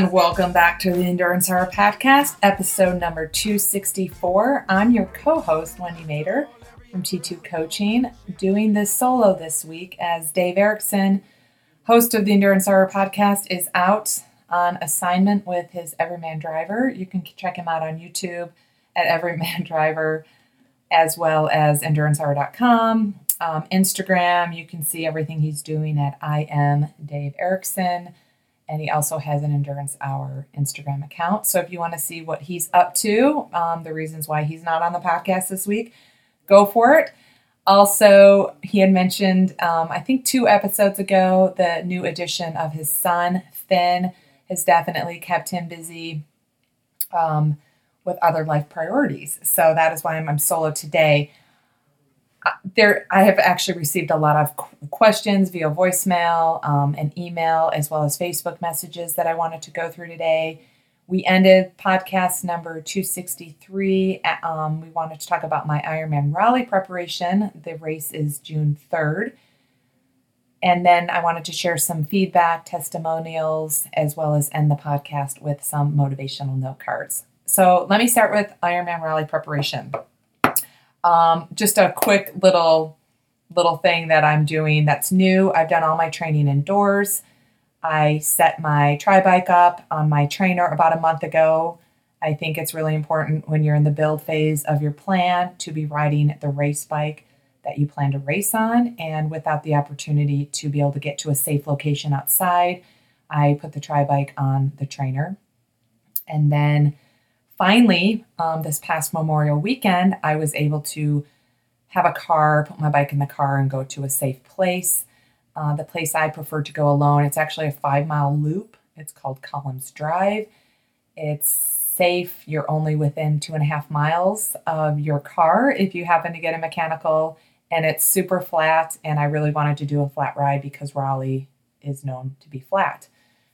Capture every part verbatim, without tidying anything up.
And welcome back to the Endurance Hour Podcast, episode number two sixty-four. I'm your co-host, Wendy Mader from T two Coaching, doing this solo this week as Dave Erickson, host of the Endurance Hour Podcast, is out on assignment with his Everyman Driver. You can check him out on YouTube at Everyman Driver, as well as endurance hour dot com. Um, Instagram, you can see everything he's doing at I am Dave Erickson. And he also has an Endurance Hour Instagram account. So if you want to see what he's up to, um, the reasons why he's not on the podcast this week, go for it. Also, he had mentioned, um, I think two episodes ago, the new addition of his son, Finn, has definitely kept him busy um, with other life priorities. So that is why I'm, I'm solo today. There, I have actually received a lot of questions via voicemail um, and email, as well as Facebook messages that I wanted to go through today. We ended podcast number two sixty-three. Um, we wanted to talk about my Ironman Raleigh preparation. The race is June third. And then I wanted to share some feedback, testimonials, as well as end the podcast with some motivational note cards. So let me start with Ironman Raleigh preparation. Um, just a quick little, little thing that I'm doing that's new. I've done all my training indoors. I set my tri-bike up on my trainer about a month ago. I think it's really important when you're in the build phase of your plan to be riding the race bike that you plan to race on. And without the opportunity to be able to get to a safe location outside, I put the tri-bike on the trainer. And then Finally, um, this past Memorial weekend, I was able to have a car, put my bike in the car and go to a safe place. Uh, the place I prefer to go alone, it's actually a five mile loop. It's called Collins Drive. It's safe. You're only within two and a half miles of your car if you happen to get a mechanical, and it's super flat. And I really wanted to do a flat ride because Raleigh is known to be flat.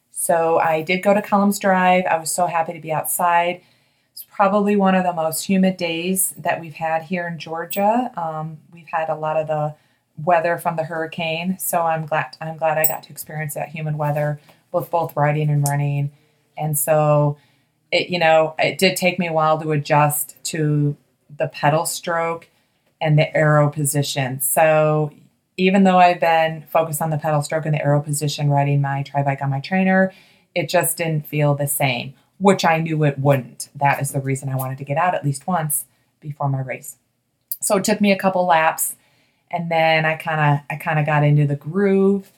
So I did go to Collins Drive. I was so happy to be outside. It's probably one of the most humid days that we've had here in Georgia. Um, we've had a lot of the weather from the hurricane, so I'm glad I'm glad I got to experience that humid weather with both riding and running. And so, it you know, it did take me a while to adjust to the pedal stroke and the aero position. So even though I've been focused on the pedal stroke and the aero position riding my tri-bike on my trainer, it just didn't feel the same, which I knew it wouldn't. That is the reason I wanted to get out at least once before my race. So it took me a couple laps, and then I kind of I kind of got into the groove,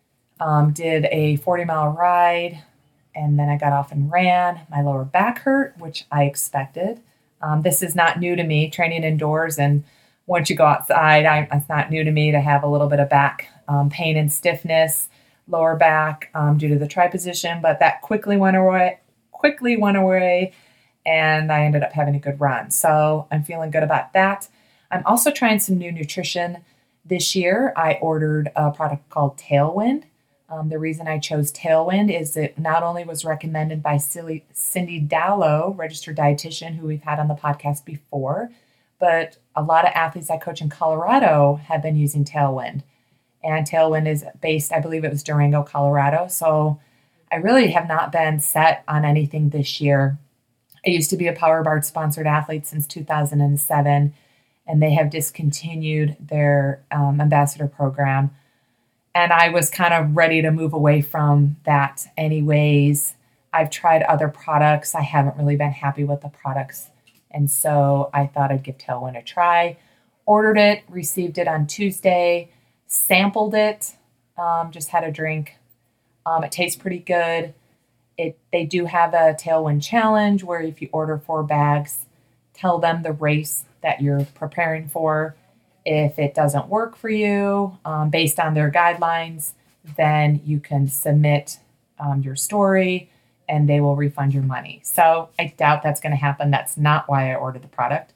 um, did a forty mile ride, and then I got off and ran. My lower back hurt, which I expected. Um, this is not new to me, training indoors, and once you go outside, I, it's not new to me to have a little bit of back um, pain and stiffness, lower back um, due to the tri position, but that quickly went away. quickly went away and I ended up having a good run. So I'm feeling good about that. I'm also trying some new nutrition this year. I ordered a product called Tailwind. Um, the reason I chose Tailwind is it not only was recommended by Cindy Dallow, registered dietitian, who we've had on the podcast before, but a lot of athletes I coach in Colorado have been using Tailwind. And Tailwind is based, I believe it was Durango, Colorado. So I really have not been set on anything this year. I used to be a PowerBard sponsored athlete since two thousand seven, and they have discontinued their um, ambassador program. And I was kind of ready to move away from that anyways. I've tried other products. I haven't really been happy with the products. And so I thought I'd give Tailwind a try. Ordered it, received it on Tuesday, sampled it, um, just had a drink. Um, it tastes pretty good. It They do have a Tailwind challenge where if you order four bags, tell them the race that you're preparing for. If it doesn't work for you, um, based on their guidelines, then you can submit um, your story and they will refund your money. So I doubt that's going to happen. That's not why I ordered the product.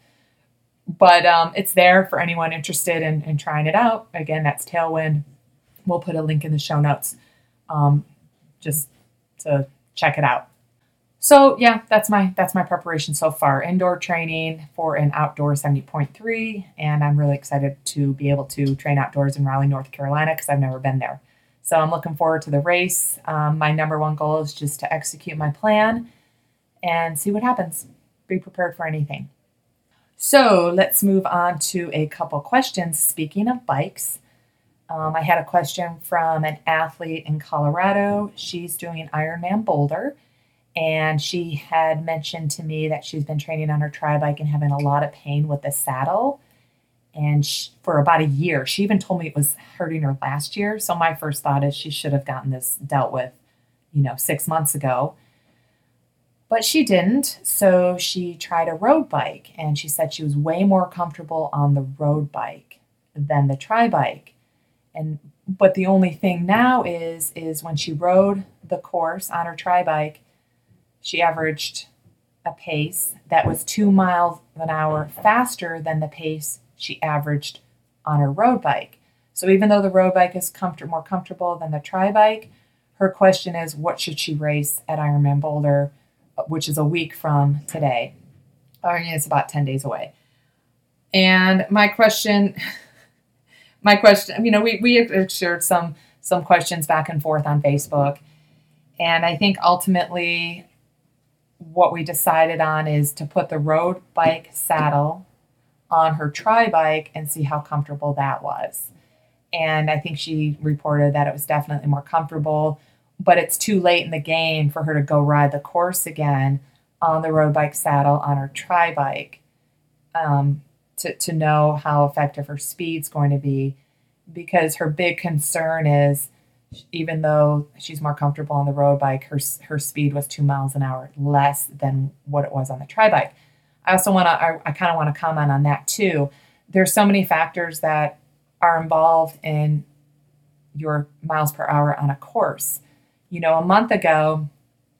But um, it's there for anyone interested in, in trying it out. Again, that's Tailwind. We'll put a link in the show notes um, just to check it out. So yeah, that's my that's my preparation so far. Indoor training for an outdoor seventy point three, and I'm really excited to be able to train outdoors in Raleigh, North Carolina, because I've never been there. So I'm looking forward to the race. Um, my number one goal is just to execute my plan and see what happens. Be prepared for anything. So let's move on to a couple questions. Speaking of bikes, um, I had a question from an athlete in Colorado. She's doing Ironman Boulder, and she had mentioned to me that she's been training on her tri bike and having a lot of pain with the saddle. And she, for about a year, she even told me it was hurting her last year. So my first thought is she should have gotten this dealt with, you know, six months ago. But she didn't, so she tried a road bike, and she said she was way more comfortable on the road bike than the tri bike. And but the only thing now is is when she rode the course on her tri bike, she averaged a pace that was two miles an hour faster than the pace she averaged on her road bike. So even though the road bike is comfort, more comfortable than the tri bike, her question is, what should she race at Ironman Boulder, which is a week from today. I mean, it's about ten days away. And my question, my question, you know, we, we shared some, some questions back and forth on Facebook. And I think ultimately what we decided on is to put the road bike saddle on her tri bike and see how comfortable that was. And I think she reported that it was definitely more comfortable, but it's too late in the game for her to go ride the course again on the road bike saddle on her tri bike um, to, to know how effective her speed's going to be, because her big concern is, even though she's more comfortable on the road bike, her, her speed was two miles an hour less than what it was on the tri bike. I also want to, I, I kind of want to comment on that too. There's so many factors that are involved in your miles per hour on a course. You know, a month ago,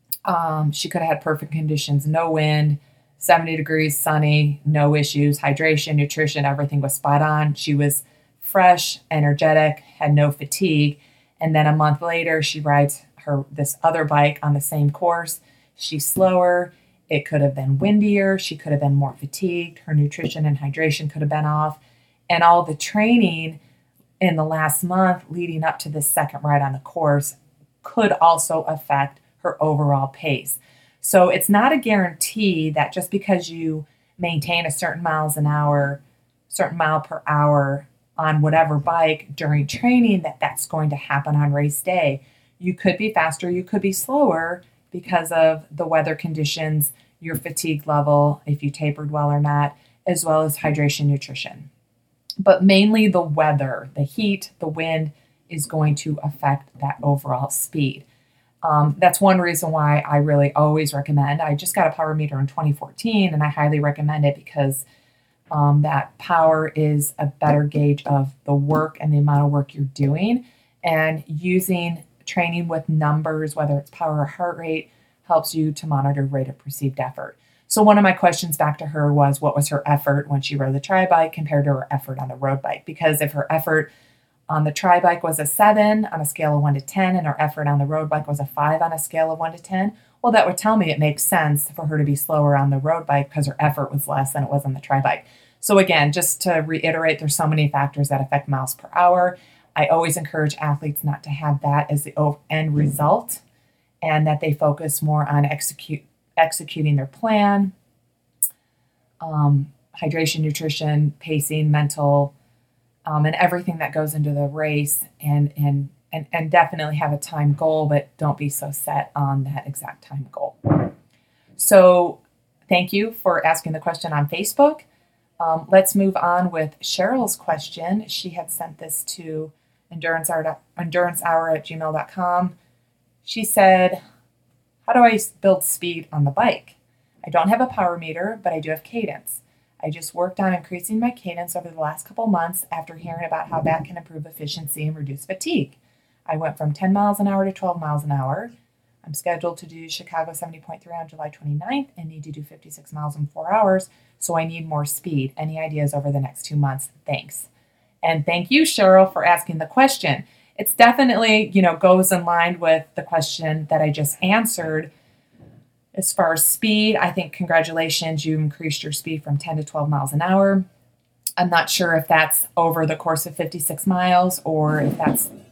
um, she could have had perfect conditions, no wind, seventy degrees, sunny, no issues, hydration, nutrition, everything was spot on. She was fresh, energetic, had no fatigue. And then a month later, she rides her this other bike on the same course. She's slower. It could have been windier. She could have been more fatigued. Her nutrition and hydration could have been off. And all the training in the last month leading up to this second ride on the course could also affect her overall pace. So it's not a guarantee that just because you maintain a certain miles an hour, certain mile per hour on whatever bike during training, that that's going to happen on race day. You could be faster, you could be slower because of the weather conditions, your fatigue level, if you tapered well or not, as well as hydration, nutrition. But mainly the weather, the heat, the wind is going to affect that overall speed. Um, that's one reason why I really always recommend. I just got a power meter in twenty fourteen, and I highly recommend it because um, that power is a better gauge of the work and the amount of work you're doing. And using training with numbers, whether it's power or heart rate, helps you to monitor rate of perceived effort. So one of my questions back to her was, what was her effort when she rode the tri bike compared to her effort on the road bike? Because if her effort on the tri bike was a seven on a scale of one to ten, and her effort on the road bike was a five on a scale of one to ten, well, that would tell me it makes sense for her to be slower on the road bike because her effort was less than it was on the tri bike. So again, just to reiterate, there's so many factors that affect miles per hour. I always encourage athletes not to have that as the end result, and that they focus more on execute executing their plan, um, hydration, nutrition, pacing, mental, um, and everything that goes into the race, and, and, and, and definitely have a time goal, but don't be so set on that exact time goal. So thank you for asking the question on Facebook. Um, let's move on with Cheryl's question. She had sent this to endurance hour, endurance hour at gmail dot com. She said, how do I build speed on the bike? I don't have a power meter, but I do have cadence. I just worked on increasing my cadence over the last couple months after hearing about how that can improve efficiency and reduce fatigue. I went from ten miles an hour to twelve miles an hour. I'm scheduled to do Chicago seventy point three on July twenty-ninth and need to do fifty-six miles in four hours, so I need more speed. Any ideas over the next two months? Thanks. And thank you, Cheryl, for asking the question. It's definitely, you know, goes in line with the question that I just answered. As far as speed, I think congratulations, you increased your speed from ten to twelve miles an hour. I'm not sure if that's over the course of fifty-six miles or if that's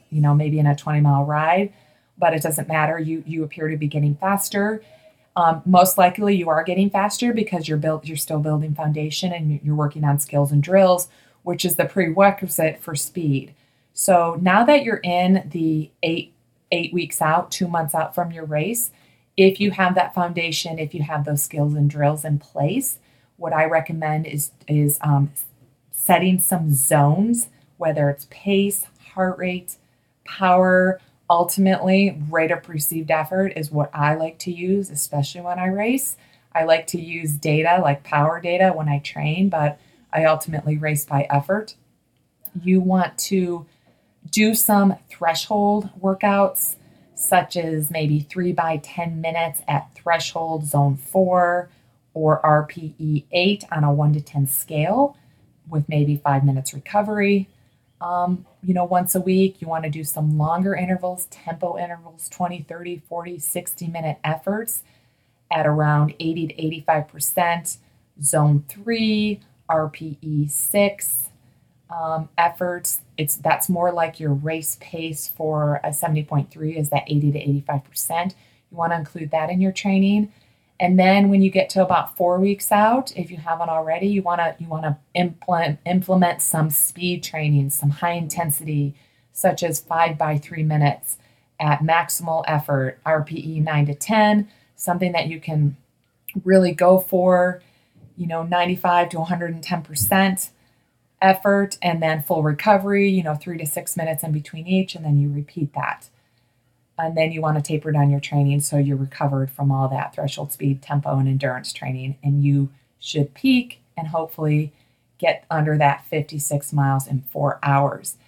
you know, maybe in a twenty mile ride, but it doesn't matter. You, you appear to be getting faster. Um, most likely you are getting faster because you're built, you're still building foundation and you're working on skills and drills, which is the prerequisite for speed. So now that you're in the eight, eight weeks out, two months out from your race, if you have that foundation, if you have those skills and drills in place, what I recommend is, is um, setting some zones, whether it's pace, heart rate, power. Ultimately, rate of perceived effort is what I like to use, especially when I race. I like to use data like power data when I train, but I ultimately race by effort. You want to do some threshold workouts, such as maybe three by ten minutes at threshold zone four or R P E eight on a one to ten scale with maybe five minutes recovery. Um, you know, once a week, you want to do some longer intervals, tempo intervals, twenty, thirty, forty, sixty minute efforts at around eighty to eighty-five percent, zone three, R P E six um, efforts. It's that's more like your race pace for a seventy point three is that eighty to eighty-five percent. You want to include that in your training. And then when you get to about four weeks out, if you haven't already, you want to you want to implement implement some speed training, some high intensity, such as five by three minutes at maximal effort, R P E nine to ten, something that you can really go for, you know, ninety-five to one hundred ten percent effort, and then full recovery, you know, three to six minutes in between each, and then you repeat that. And then you want to taper down your training so you're recovered from all that threshold speed, tempo, and endurance training. And you should peak and hopefully get under that fifty-six miles in four hours.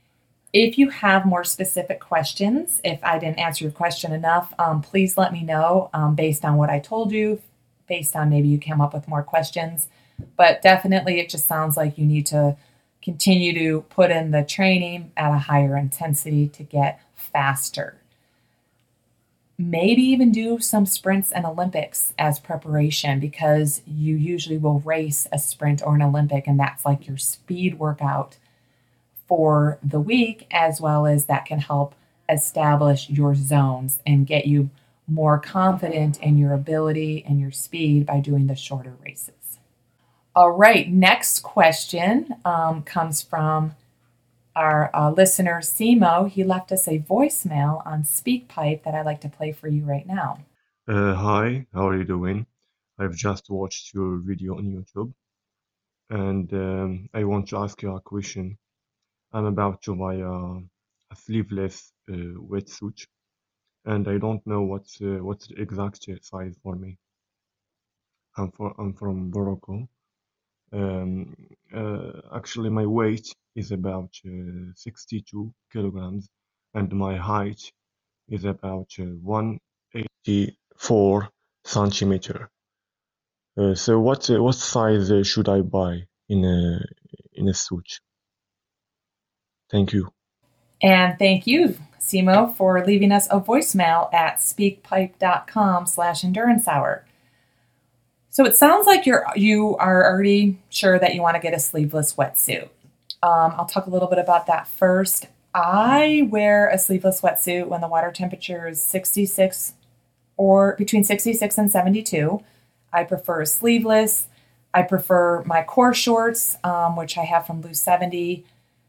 If you have more specific questions, if I didn't answer your question enough, um, please let me know um, based on what I told you, based on maybe you came up with more questions. But definitely it just sounds like you need to continue to put in the training at a higher intensity to get faster. Maybe even do some sprints and Olympics as preparation, because you usually will race a sprint or an Olympic, and that's like your speed workout for the week, as well as that can help establish your zones and get you more confident in your ability and your speed by doing the shorter races. All right, next question um, comes from our uh, listener, Simo. He left us a voicemail on SpeakPipe that I'd like to play for you right now. Uh, hi, how are you doing? I've just watched your video on YouTube, and um, I want to ask you a question. I'm about to buy a, a sleeveless uh, wetsuit, and I don't know what's uh, what's the exact size for me. I'm for I'm from Morocco. Um, uh, actually, my weight is about uh, sixty-two kilograms, and my height is about uh, one hundred eighty-four centimeter. Uh, so what uh, what size uh, should I buy in a in a suit? Thank you. And thank you, Simo, for leaving us a voicemail at speakpipe.com slash endurance hour. So it sounds like you're you are already sure that you want to get a sleeveless wetsuit. Um, I'll talk a little bit about that first. I wear a sleeveless wetsuit when the water temperature is sixty-six or between sixty-six and seventy-two. I prefer sleeveless. I prefer my core shorts, um, which I have from Blue seventy.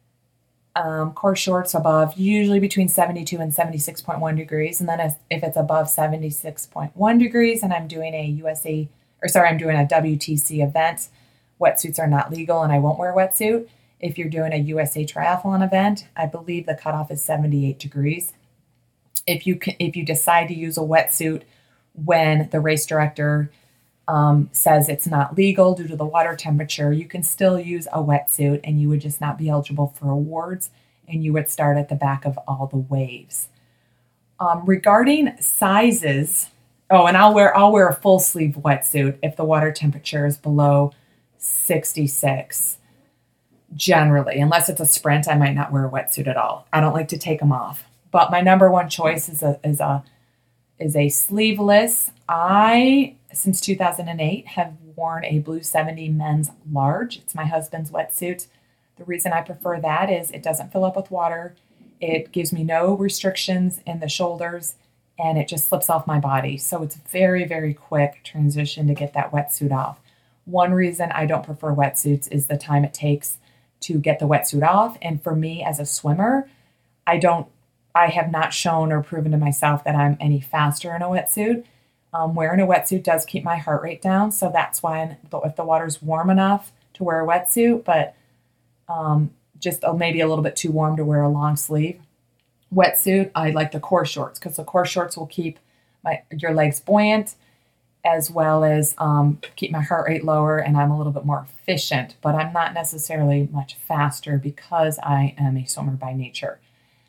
Um, core shorts above, usually between seventy-two and seventy-six point one degrees. And then if, if it's above seventy-six point one degrees and I'm doing a U S A, or sorry, I'm doing a W T C event, wetsuits are not legal and I won't wear a wetsuit. If you're doing a U S A triathlon event, I believe the cutoff is seventy-eight degrees. If you can, if you decide to use a wetsuit when the race director um, says it's not legal due to the water temperature, you can still use a wetsuit and you would just not be eligible for awards, and you would start at the back of all the waves. Um, regarding sizes, oh, and I'll wear I'll wear a full sleeve wetsuit if the water temperature is below sixty-six. Generally, unless it's a sprint, I might not wear a wetsuit at all. I don't like to take them off. But my number one choice is a is a is a sleeveless. I, since two thousand eight, have worn a Blue seventy men's large. It's my husband's wetsuit. The reason I prefer that is it doesn't fill up with water. It gives me no restrictions in the shoulders, and it just slips off my body. So it's very, very quick transition to get that wetsuit off. One reason I don't prefer wetsuits is the time it takes to get the wetsuit off. And for me as a swimmer, I don't, I have not shown or proven to myself that I'm any faster in a wetsuit. Um, wearing a wetsuit does keep my heart rate down. So that's why if the water's warm enough to wear a wetsuit, but um, just maybe a little bit too warm to wear a long sleeve wetsuit, I like the core shorts because the core shorts will keep my your legs buoyant as well as um, keep my heart rate lower, and I'm a little bit more efficient, but I'm not necessarily much faster because I am a swimmer by nature.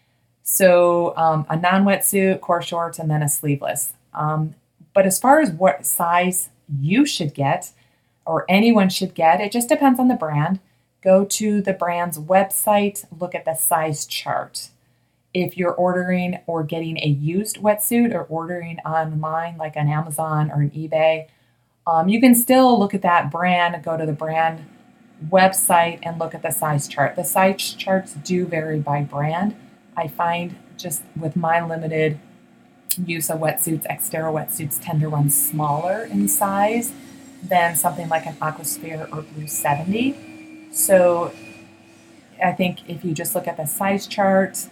So um, a non-wetsuit, core shorts, and then a sleeveless. Um, but as far as what size you should get or anyone should get, it just depends on the brand. Go to the brand's website, look at the size chart. If you're ordering or getting a used wetsuit or ordering online like on Amazon or an eBay, um, you can still look at that brand, go to the brand website and look at the size chart. The size charts do vary by brand. I find just with my limited use of wetsuits, Xterra wetsuits tend to run smaller in size than something like an Aquasphere or Blue seventy. So I think if you just look at the size chart,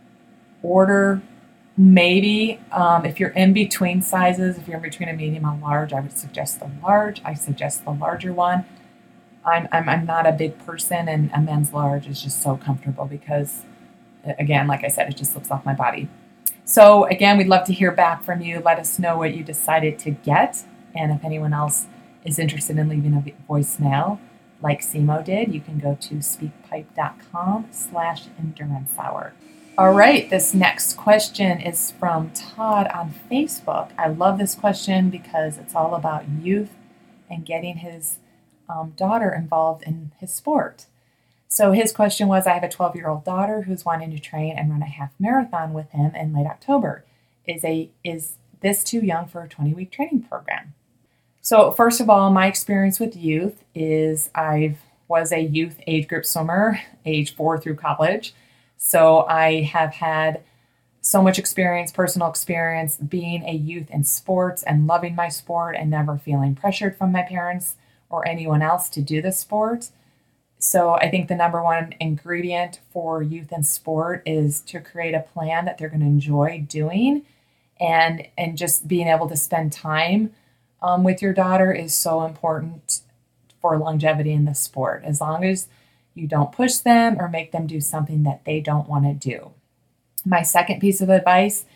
order maybe um, if you're in between sizes, if you're in between a medium and large, I would suggest the large. I suggest the larger one. I'm, I'm, I'm not a big person, and a men's large is just so comfortable because, again, like I said, it just slips off my body. So again, we'd love to hear back from you. Let us know what you decided to get. And if anyone else is interested in leaving a voicemail like Simo did, you can go to speakpipe.com slash endurance hour. All right, this next question is from Todd on Facebook. I love this question because it's all about youth and getting his um, daughter involved in his sport. So his question was, I have a twelve-year-old daughter who's wanting to train and run a half marathon with him in late October. Is a is this too young for a twenty-week training program? So first of all, my experience with youth is I was a youth age group swimmer, age four through college. So I have had so much experience, personal experience, being a youth in sports and loving my sport and never feeling pressured from my parents or anyone else to do the sport. So I think the number one ingredient for youth in sport is to create a plan that they're going to enjoy doing, and and just being able to spend time um, with your daughter is so important for longevity in the sport. As long as you don't push them or make them do something that they don't want to do. My second piece of advice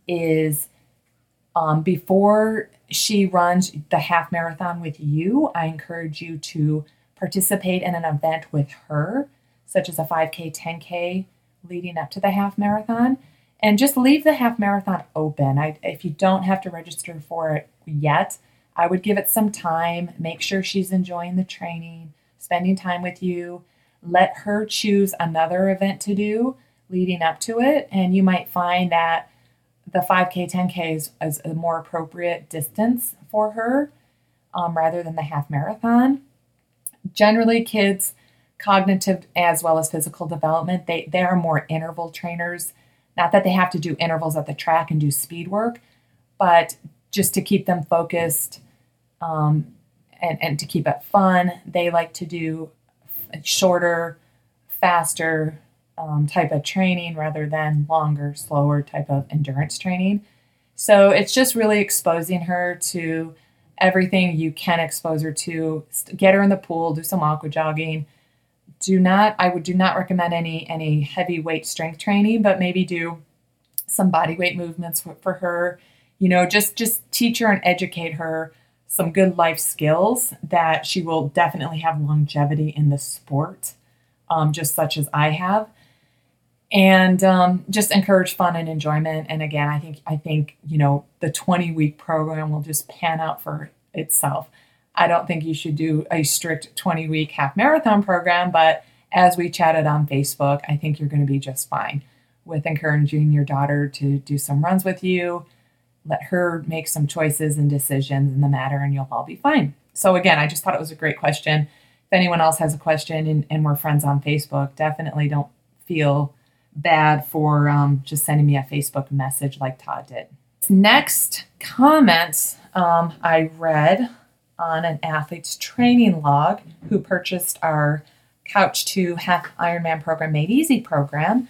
is um, before she runs the half marathon with you, I encourage you to participate in an event with her, such as a five K, ten K leading up to the half marathon, and just leave the half marathon open. I, if you don't have to register for it yet, I would give it some time, make sure she's enjoying the training, spending time with you. Let her choose another event to do leading up to it, and you might find that the five K, ten K is, is a more appropriate distance for her um, rather than the half marathon. Generally, kids, cognitive as well as physical development, they, they are more interval trainers. Not that they have to do intervals at the track and do speed work, but just to keep them focused um, and, and to keep it fun, they like to do shorter, faster um, type of training rather than longer, slower type of endurance training. So it's just really exposing her to everything you can expose her to. Get her in the pool, do some aqua jogging. Do not, I would do not recommend any any heavy weight strength training, but maybe do some body weight movements for, for her. You know, just just teach her and educate her some good life skills that she will definitely have longevity in the sport, um, just such as I have. And um, just encourage fun and enjoyment. And again, I think I think you know the twenty-week program will just pan out for itself. I don't think you should do a strict twenty-week half marathon program, but as we chatted on Facebook, I think you're going to be just fine with encouraging your daughter to do some runs with you. Let her make some choices and decisions in the matter, and you'll all be fine. So again, I just thought it was a great question. If anyone else has a question and, and we're friends on Facebook, definitely don't feel bad for um, just sending me a Facebook message like Todd did. Next comment um, I read on an athlete's training log who purchased our Couch to Half Ironman program Made Easy program.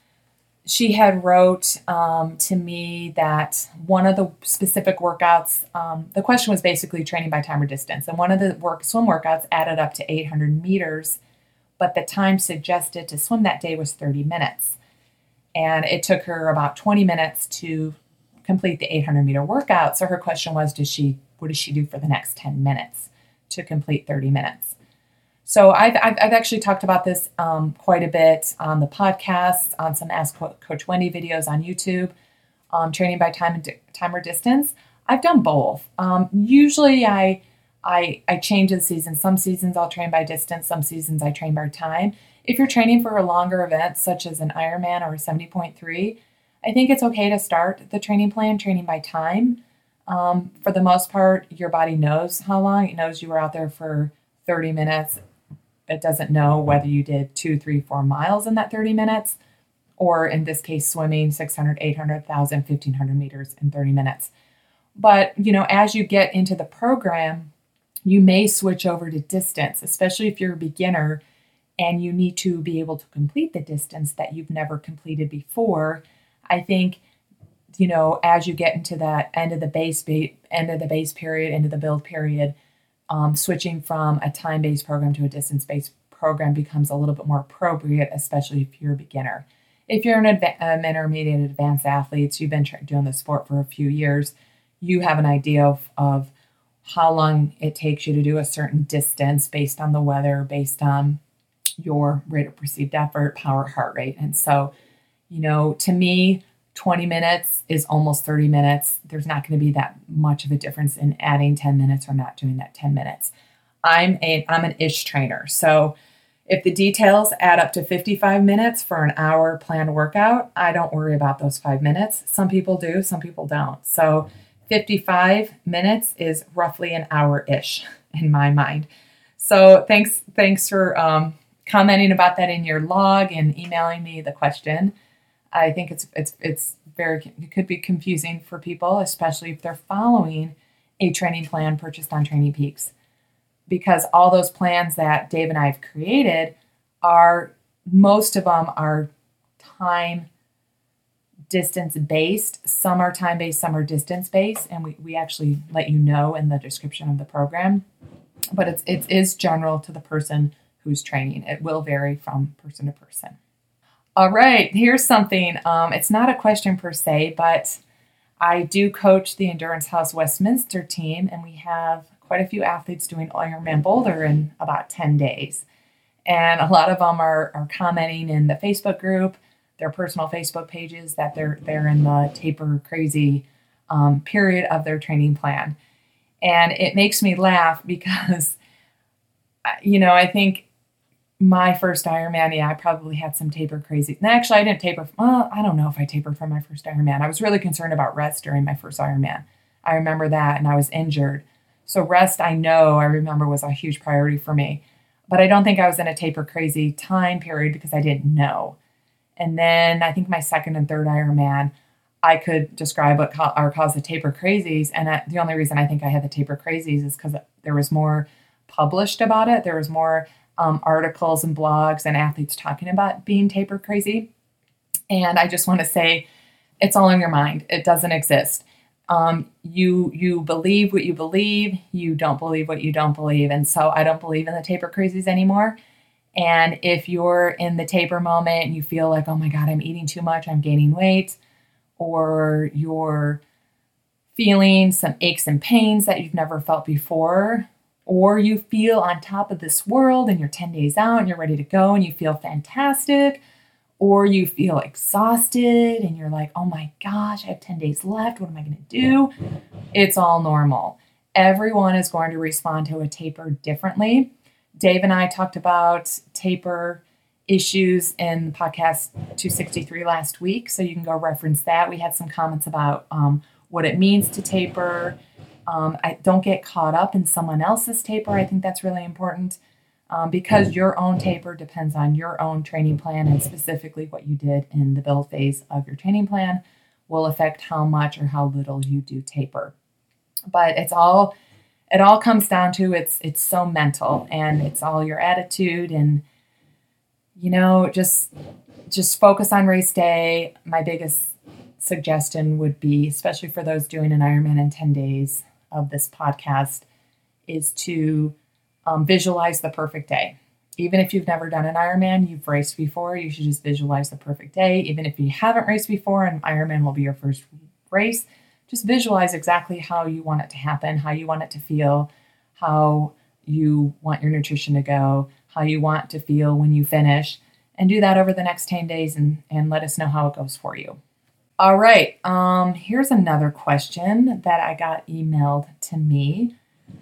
She had wrote um, to me that one of the specific workouts, um, the question was basically training by time or distance, and one of the work swim workouts added up to eight hundred meters, but the time suggested to swim that day was thirty minutes. And it took her about twenty minutes to complete the eight hundred meter workout. So her question was, does she, what does she do for the next ten minutes to complete thirty minutes? So I've, I've, I've actually talked about this um, quite a bit on the podcast, on some Ask Coach Wendy videos on YouTube, um, training by time and di- time or distance. I've done both. Um, usually I, I, I change the season. Some seasons I'll train by distance. Some seasons I train by time. If you're training for a longer event, such as an Ironman or a seventy point three, I think it's okay to start the training plan training by time. Um, for the most part, your body knows how long. It knows you were out there for thirty minutes. It doesn't know whether you did two, three, four miles in that thirty minutes, or in this case, swimming six hundred, eight hundred, one thousand, fifteen hundred meters in thirty minutes. But, you know, as you get into the program, you may switch over to distance, especially if you're a beginner and you need to be able to complete the distance that you've never completed before. I think, you know, as you get into that end of the base, end of the base period, into the build period, Um, switching from a time-based program to a distance-based program becomes a little bit more appropriate, especially if you're a beginner. If you're an, adva- an intermediate advanced athlete, you've been tra- doing the sport for a few years, you have an idea of, of how long it takes you to do a certain distance based on the weather, based on your rate of perceived effort, power, heart rate. And so, you know, to me, twenty minutes is almost thirty minutes. There's not going to be that much of a difference in adding ten minutes or not doing that ten minutes. I'm a I'm an ish trainer. So if the details add up to fifty-five minutes for an hour planned workout, I don't worry about those five minutes. Some people do, some people don't. So fifty-five minutes is roughly an hour-ish in my mind. So thanks thanks for um, commenting about that in your log and emailing me the question. I think it's it's it's very it could be confusing for people, especially if they're following a training plan purchased on Training Peaks, because all those plans that Dave and I have created are, most of them are time distance based. Some are time based, some are distance based, and we, we actually let you know in the description of the program. But it's it is general to the person who's training. It will vary from person to person. All right, here's something. Um, it's not a question per se, but I do coach the Endurance House Westminster team, and we have quite a few athletes doing Ironman Boulder in about ten days. And a lot of them are, are commenting in the Facebook group, their personal Facebook pages, that they're they're in the taper crazy um, period of their training plan. And it makes me laugh because, you know, I think my first Ironman, yeah, I probably had some taper crazy. And actually, I didn't taper. Well, I don't know if I tapered for my first Ironman. I was really concerned about rest during my first Ironman. I remember that, and I was injured. So rest, I know, I remember, was a huge priority for me. But I don't think I was in a taper crazy time period because I didn't know. And then I think my second and third Ironman, I could describe what co- are caused the taper crazies. And I, the only reason I think I had the taper crazies is because there was more published about it. There was more um, articles and blogs and athletes talking about being taper crazy. And I just want to say, it's all in your mind. It doesn't exist. Um, you you believe what you believe. You don't believe what you don't believe. And so I don't believe in the taper crazies anymore. And if you're in the taper moment and you feel like, oh my God, I'm eating too much, I'm gaining weight, or you're feeling some aches and pains that you've never felt before, or you feel on top of this world and you're ten days out and you're ready to go and you feel fantastic, or you feel exhausted and you're like, oh my gosh, I have ten days left. What am I going to do? It's all normal. Everyone is going to respond to a taper differently. Dave and I talked about taper issues in podcast two sixty-three last week, so you can go reference that. We had some comments about um, what it means to taper. Um, I don't get caught up in someone else's taper. I think that's really important. um, because your own taper depends on your own training plan, and specifically what you did in the build phase of your training plan will affect how much or how little you do taper. But it's all, it all comes down to it's, it's so mental, and it's all your attitude, and, you know, just, just focus on race day. My biggest suggestion would be, especially for those doing an Ironman in ten days of this podcast, is to um, visualize the perfect day. Even if you've never done an Ironman, you've raced before, you should just visualize the perfect day. Even if you haven't raced before and Ironman will be your first race, just visualize exactly how you want it to happen, how you want it to feel, how you want your nutrition to go, how you want to feel when you finish, and do that over the next ten days and, and let us know how it goes for you. All right, um, here's another question that I got emailed to me.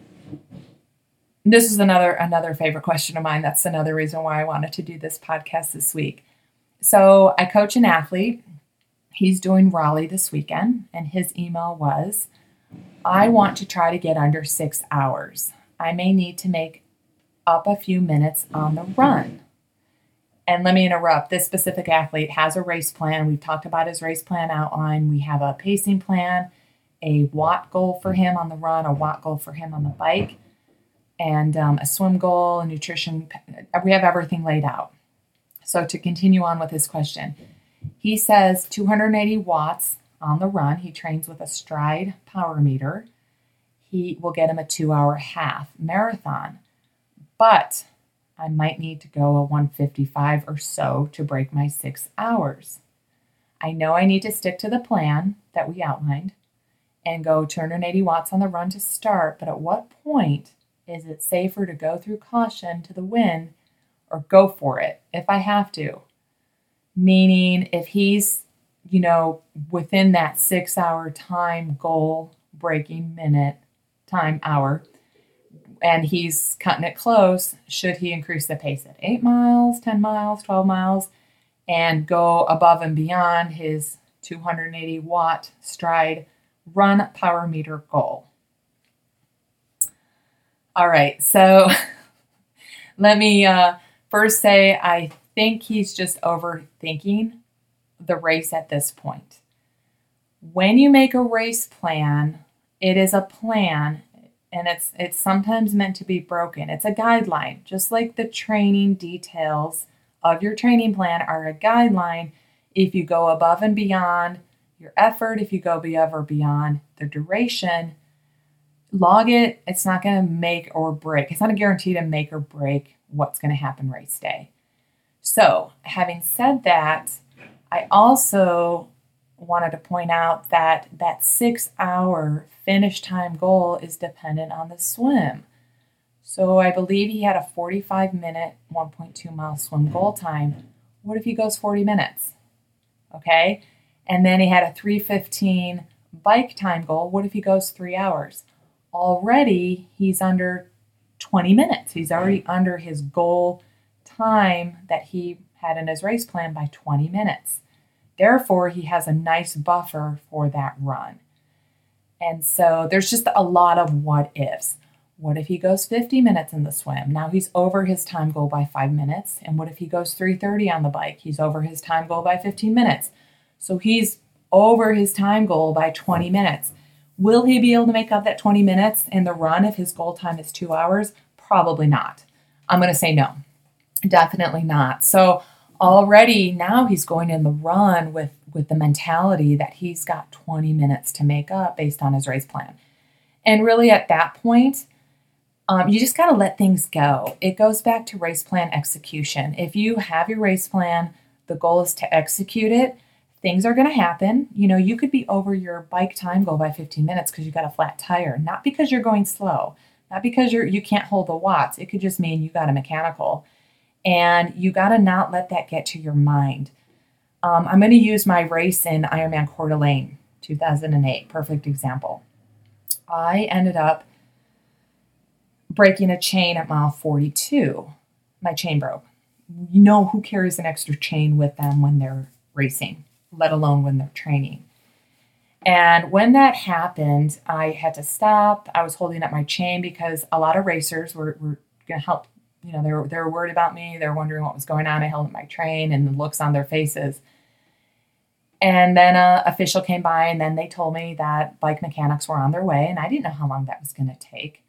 This is another another favorite question of mine. That's another reason why I wanted to do this podcast this week. So I coach an athlete. He's doing Raleigh this weekend, and his email was, I want to try to get under six hours. I may need to make up a few minutes on the run. And let me interrupt. This specific athlete has a race plan. We've talked about his race plan outline. We have a pacing plan, a watt goal for him on the run, a watt goal for him on the bike, and um, a swim goal, a nutrition. We have everything laid out. So to continue on with his question, he says two hundred eighty watts on the run. He trains with a Stride power meter. He will get him a two-hour half marathon. But I might need to go a one fifty-five or so to break my six hours. I know I need to stick to the plan that we outlined and go two hundred eighty watts on the run to start, but at what point is it safer to go through caution to the win or go for it if I have to? Meaning if he's, you know, within that six hour time goal, breaking minute, time hour, and he's cutting it close, should he increase the pace at eight miles, ten miles, twelve miles, and go above and beyond his two hundred eighty watt Stride run power meter goal? All right, so let me uh, first say I think he's just overthinking the race at this point. When you make a race plan, it is a plan, and it's it's sometimes meant to be broken. It's a guideline, just like the training details of your training plan are a guideline. If you go above and beyond your effort, if you go above or beyond the duration, log it. It's not going to make or break. It's not a guarantee to make or break what's going to happen race day. So having said that, I also wanted to point out that that six hour finish time goal is dependent on the swim. So I believe he had a forty-five minute, one point two mile swim goal time. What if he goes forty minutes? Okay. And then he had a three fifteen bike time goal. What if he goes three hours? Already he's under twenty minutes. He's already under his goal time that he had in his race plan by twenty minutes. Therefore, he has a nice buffer for that run. And so there's just a lot of what ifs. What if he goes fifty minutes in the swim? Now he's over his time goal by five minutes. And what if he goes three thirty on the bike? He's over his time goal by fifteen minutes. So he's over his time goal by twenty minutes. Will he be able to make up that twenty minutes in the run if his goal time is two hours? Probably not. I'm going to say no. Definitely not. So already now he's going in the run with, with the mentality that he's got twenty minutes to make up based on his race plan. And really at that point, um, you just got to let things go. It goes back to race plan execution. If you have your race plan, the goal is to execute it. Things are going to happen. You know, you could be over your bike time goal by fifteen minutes because you got a flat tire, not because you're going slow, not because you're, you can't hold the watts. It could just mean you got a mechanical. And you got to not let that get to your mind. Um, I'm going to use my race in Ironman Coeur d'Alene, two thousand eight, perfect example. I ended up breaking a chain at mile forty-two. My chain broke. You know, who carries an extra chain with them when they're racing, let alone when they're training? And when that happened, I had to stop. I was holding up my chain because a lot of racers were, were going to help you know, they were, they were worried about me. They were wondering what was going on. I held up my train and the looks on their faces. And then an official came by, and then they told me that bike mechanics were on their way, and I didn't know how long that was going to take.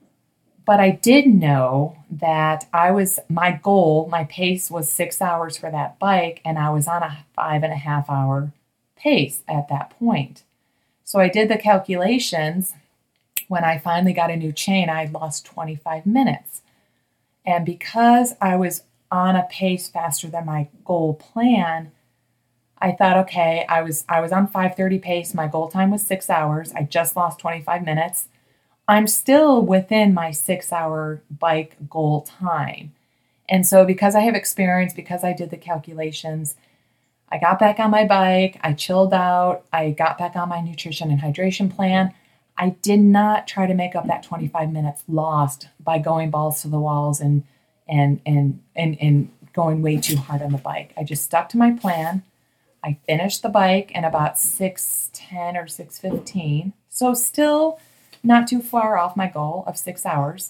But I did know that I was, my goal, my pace was six hours for that bike, and I was on a five and a half hour pace at that point. So I did the calculations. When I finally got a new chain, I had lost twenty-five minutes. And because I was on a pace faster than my goal plan, I thought, okay, I was I was on five thirty pace. My goal time was six hours. I just lost twenty-five minutes. I'm still within my six-hour bike goal time. And so because I have experience, because I did the calculations, I got back on my bike, I chilled out, I got back on my nutrition and hydration plan. I did not try to make up that twenty-five minutes lost by going balls to the walls and and and and, and going way too hard on the bike. I just stuck to my plan. I finished the bike in about six ten or six fifteen. So still not too far off my goal of six hours.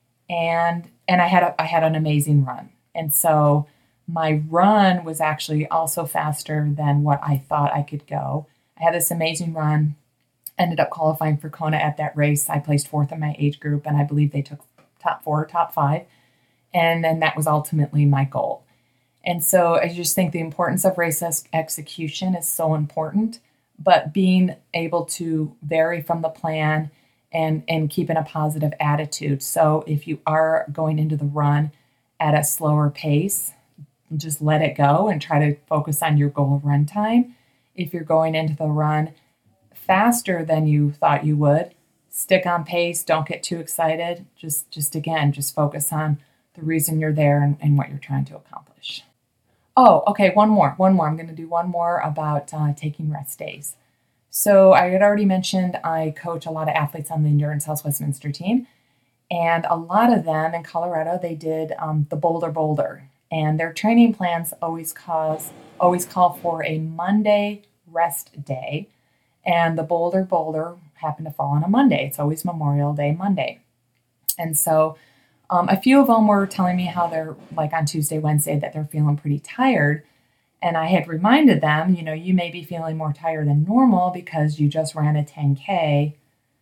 And and I had a, I had an amazing run. And so my run was actually also faster than what I thought I could go. I had this amazing run, ended up qualifying for Kona at that race. I placed fourth in my age group, and I believe they took top four or top five. And then that was ultimately my goal. And so I just think the importance of race execution is so important, but being able to vary from the plan and, and keeping a positive attitude. So if you are going into the run at a slower pace, just let it go and try to focus on your goal run time. If you're going into the run faster than you thought you would, stick on pace. Don't get too excited. Just, just again, just focus on the reason you're there and, and what you're trying to accomplish. Oh, okay, one more, one more. I'm going to do one more about uh, taking rest days. So I had already mentioned I coach a lot of athletes on the Endurance House Westminster team, and a lot of them in Colorado, they did um, the Boulder Boulder, and their training plans always cause always call for a Monday rest day, and the Boulder Boulder happened to fall on a Monday. It's always Memorial Day Monday, and so um, a few of them were telling me how they're like on Tuesday, Wednesday that they're feeling pretty tired. And I had reminded them, you know, you may be feeling more tired than normal because you just ran a ten K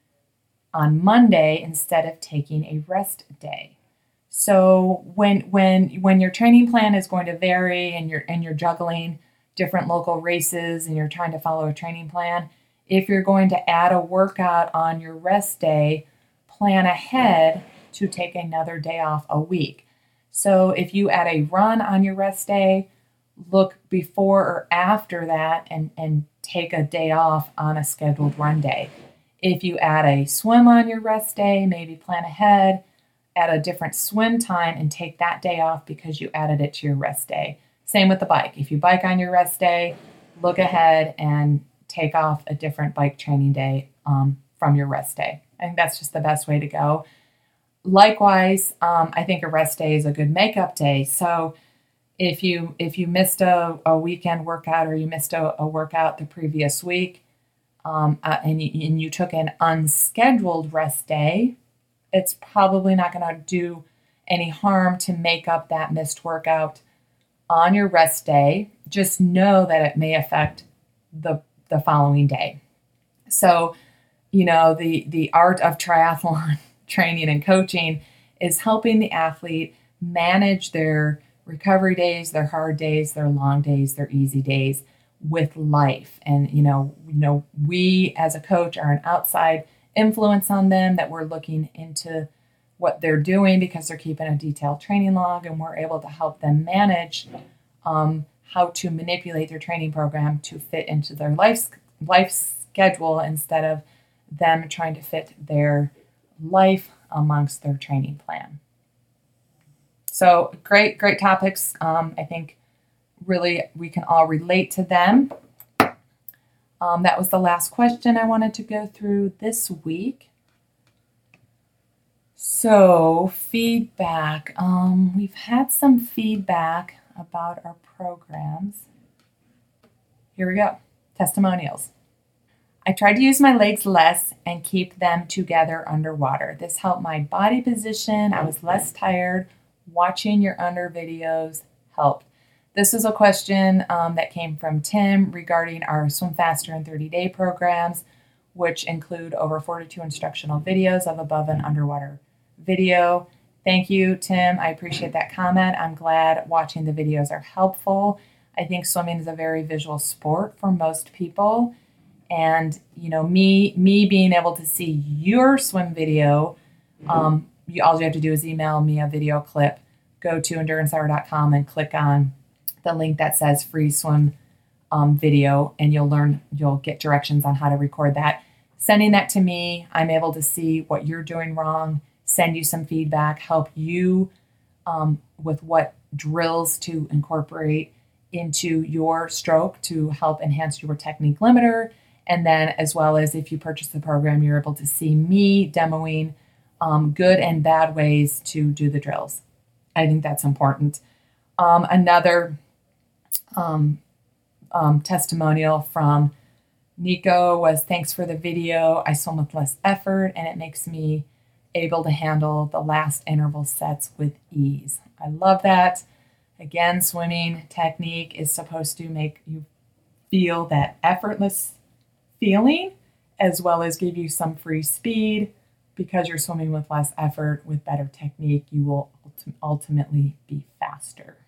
on Monday instead of taking a rest day. So when when when your training plan is going to vary and you're and you're juggling different local races and you're trying to follow a training plan, if you're going to add a workout on your rest day, plan ahead to take another day off a week. So if you add a run on your rest day, look before or after that and, and take a day off on a scheduled run day. If you add a swim on your rest day, maybe plan ahead, add a different swim time and take that day off because you added it to your rest day. Same with the bike. If you bike on your rest day, look ahead and take off a different bike training day um, from your rest day. I think that's just the best way to go. Likewise, um, I think a rest day is a good makeup day. So If you if you missed a, a weekend workout or you missed a, a workout the previous week um, uh, and, you, and you took an unscheduled rest day, it's probably not going to do any harm to make up that missed workout on your rest day. Just know that it may affect the the following day. So, you know, the, the art of triathlon training and coaching is helping the athlete manage their recovery days, their hard days, their long days, their easy days with life. And, you know, you know, we as a coach are an outside influence on them, that we're looking into what they're doing because they're keeping a detailed training log, and we're able to help them manage um, how to manipulate their training program to fit into their life, life schedule instead of them trying to fit their life amongst their training plan. So great, great topics. Um, I think really we can all relate to them. Um, that was the last question I wanted to go through this week. So feedback. Um, we've had some feedback about our programs. Here we go. Testimonials. I tried to use my legs less and keep them together underwater. This helped my body position. I was less tired watching your under videos helped? This is a question um, that came from Tim regarding our Swim Faster in thirty day programs, which include over forty-two instructional videos of above and underwater video. Thank you, Tim. I appreciate that comment. I'm glad watching the videos are helpful. I think swimming is a very visual sport for most people. And, you know, me me being able to see your swim video, um, you, all you have to do is email me a video clip. Go to endurance hour dot com and click on the link that says free swim um, video, and you'll learn, you'll get directions on how to record that. Sending that to me, I'm able to see what you're doing wrong, send you some feedback, help you um, with what drills to incorporate into your stroke to help enhance your technique limiter. And then as well as if you purchase the program, you're able to see me demoing um, good and bad ways to do the drills. I think that's important. Um, another um, um, testimonial from Nico was, thanks for the video. I swim with less effort and it makes me able to handle the last interval sets with ease. I love that. Again, swimming technique is supposed to make you feel that effortless feeling as well as give you some free speed. Because you're swimming with less effort, with better technique, you will ulti- ultimately be faster.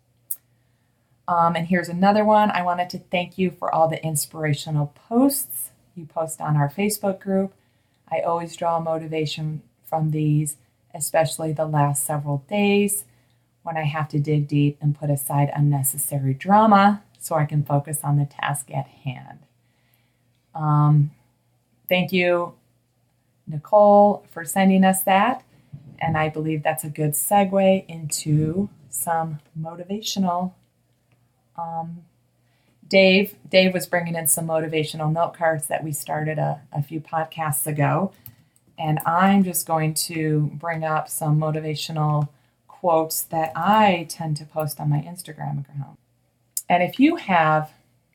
Um, and here's another one. I wanted to thank you for all the inspirational posts you post on our Facebook group. I always draw motivation from these, especially the last several days when I have to dig deep and put aside unnecessary drama so I can focus on the task at hand. Um, thank you, Nicole, for sending us that. And I believe that's a good segue into some motivational. Um, Dave, Dave was bringing in some motivational note cards that we started a, a few podcasts ago. And I'm just going to bring up some motivational quotes that I tend to post on my Instagram account. And if you have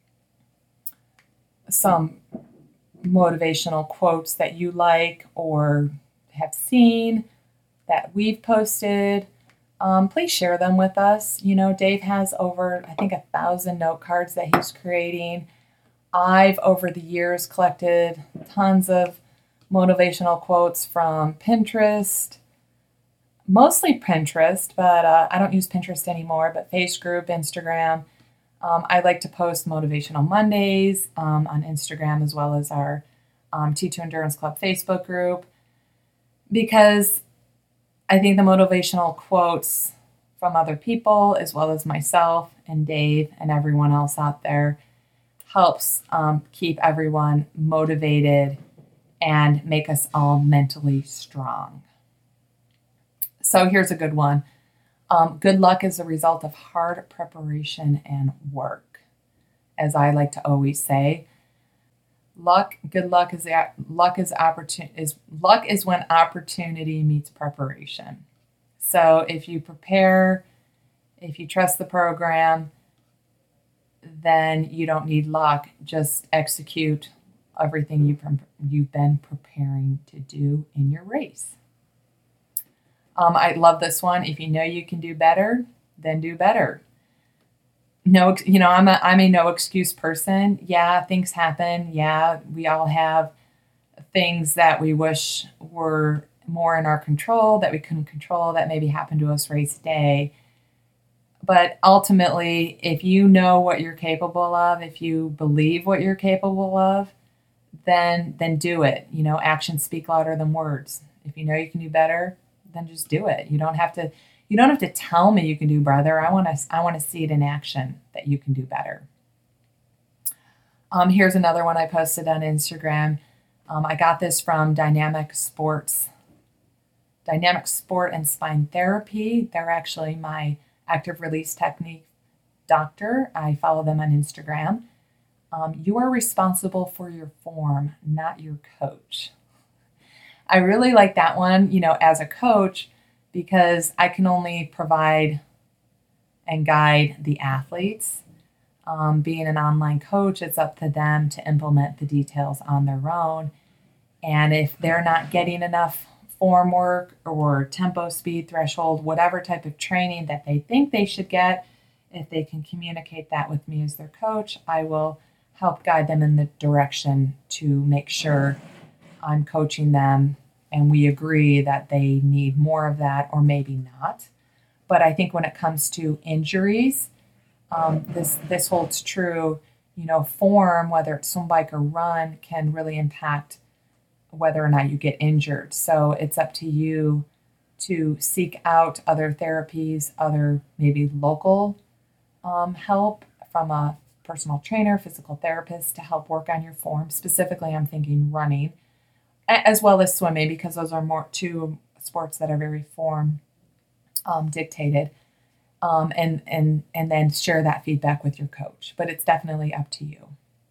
some motivational quotes that you like or have seen that we've posted, um, please share them with us. You know, Dave has over, I think, a thousand note cards that he's creating. I've, over the years, collected tons of motivational quotes from Pinterest, mostly Pinterest, but uh, I don't use Pinterest anymore, but Facebook, Instagram. Um, I like to post Motivational Mondays um, on Instagram as well as our um, T two Endurance Club Facebook group, because I think the motivational quotes from other people as well as myself and Dave and everyone else out there helps um, keep everyone motivated and make us all mentally strong. So here's a good one. Um, good luck is a result of hard preparation and work. As I like to always say, luck, good luck is the, luck is opportun is luck is when opportunity meets preparation. So if you prepare, if you trust the program, then you don't need luck. Just execute everything you you've been preparing to do in your race. Um, I love this one. If you know you can do better, then do better. No, you know, I'm a, I'm a no excuse person. Yeah, things happen. Yeah, we all have things that we wish were more in our control, that we couldn't control, that maybe happened to us race day. But ultimately, if you know what you're capable of, if you believe what you're capable of, then then do it. You know, actions speak louder than words. If you know you can do better, then just do it. You don't have to you don't have to tell me you can do better. I want to I want to see it in action that you can do better. Um, here's another one I posted on Instagram. Um, I got this from Dynamic Sports, Dynamic Sport and Spine Therapy. They're actually my active release technique doctor. I follow them on Instagram. Um, you are responsible for your form, not your coach. I really like that one, you know, as a coach, because I can only provide and guide the athletes. Um, being an online coach, it's up to them to implement the details on their own. And if they're not getting enough form work or tempo, speed, threshold, whatever type of training that they think they should get. If they can communicate that with me as their coach, I will help guide them in the direction to make sure I'm coaching them and we agree that they need more of that or maybe not. But I think when it comes to injuries, um, this this holds true. You know, form, whether it's swim, bike, or run, can really impact whether or not you get injured. So it's up to you to seek out other therapies, other maybe local um, help from a personal trainer, physical therapist to help work on your form. Specifically, I'm thinking running, as well as swimming, because those are more two sports that are very form um, dictated. Um, and, and, and then share that feedback with your coach. But it's definitely up to you.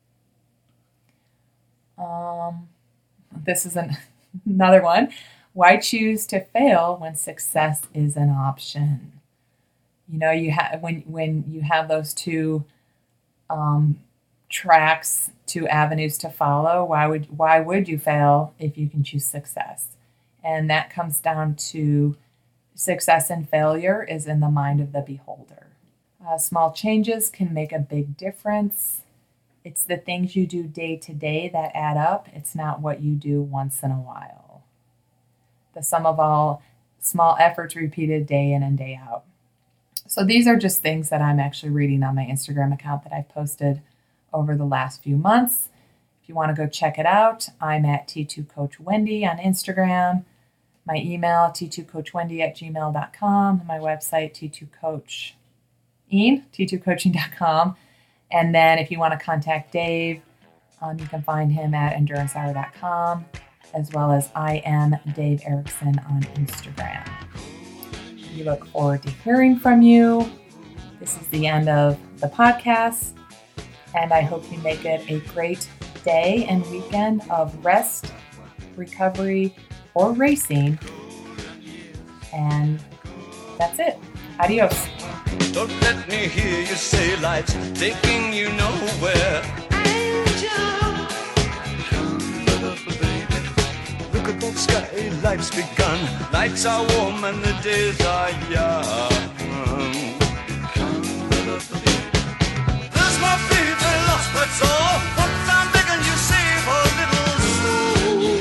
Um, this is an, another one. Why choose to fail when success is an option? You know, you have when when you have those two um, tracks, two avenues to follow. Why would why would you fail if you can choose success? And that comes down to success and failure is in the mind of the beholder. Uh, small changes can make a big difference. It's the things you do day to day that add up. It's not what you do once in a while. The sum of all small efforts repeated day in and day out. So these are just things that I'm actually reading on my Instagram account that I've posted over the last few months. If you want to go check it out, I'm at T two Coach Wendy on Instagram. My email, T two coach wendy at gmail dot com. My website, T two coach Ian, T two coaching dot com. And then if you want to contact Dave, um, you can find him at endurance hour dot com, as well as I am Dave Erickson on Instagram. We look forward to hearing from you. This is the end of the podcast, and I hope you make it a great day and weekend of rest, recovery, or racing. And that's it. Adios. Don't let me hear you say life's taking you nowhere. Angel, come love, baby. Look at that sky, life's begun. Nights are warm and the days are young. Come love, baby. There's my baby lost, that's all. What I'm begging you save a little soul.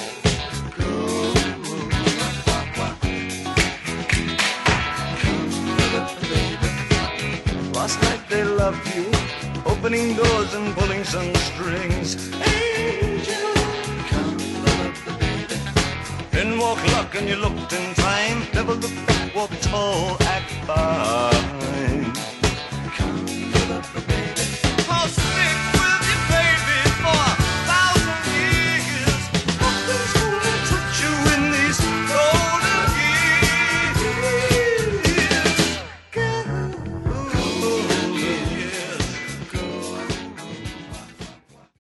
Last night they loved you, opening doors and pulling some strings. Angel, come love, baby. Then walk luck and you looked in time. Never looked back, walk tall, act fine.